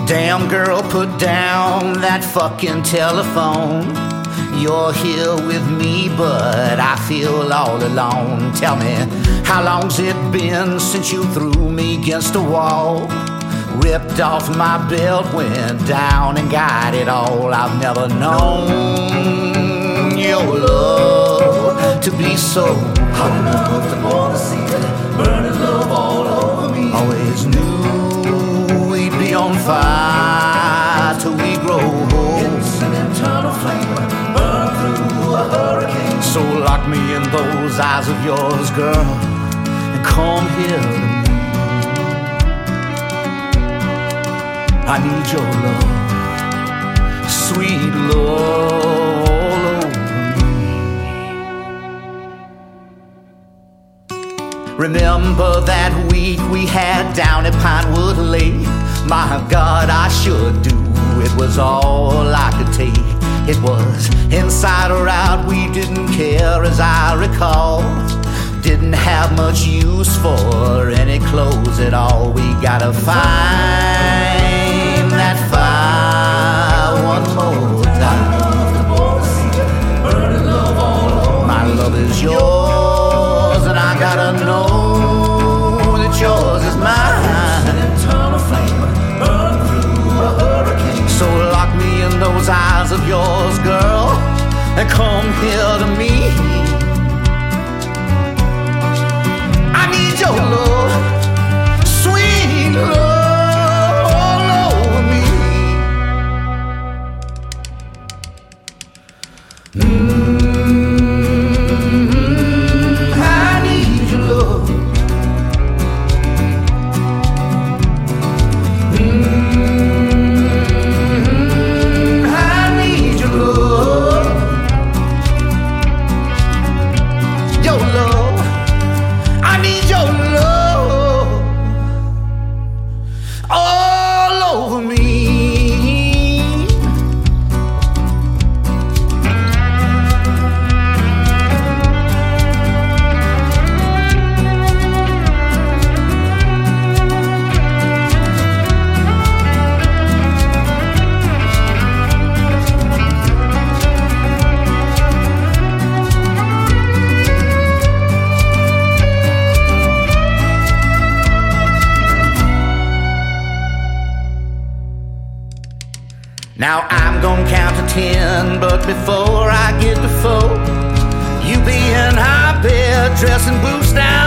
Damn girl, put down that fucking telephone. You're here with me, but I feel all alone. Tell me, how long's it been since you threw me against the wall? Ripped off my belt, went down and got it all. I've never known your love to be so hot enough to wanna see it, burning love all over me. Always knew we'd be on fire till we grow old. It's an eternal flame, burn through a hurricane. So lock me in those eyes of yours, girl, and come here to me. I need your love, sweet love all over me. Remember that week we had down at Pinewood Lake? My God, I sure do. It was all I could take. It was inside or out, we didn't care as I recall. Didn't have much use for any clothes at all. We gotta find that fire one more time. My love is yours, and I gotta know that yours is mine. Eternal flame, burn through a hurricane. So lock me in those eyes of yours, girl, and come here to me. I need your love, sweet love. Now I'm gonna count to 10, but before I get to 4, you be in high bed, dressing boots down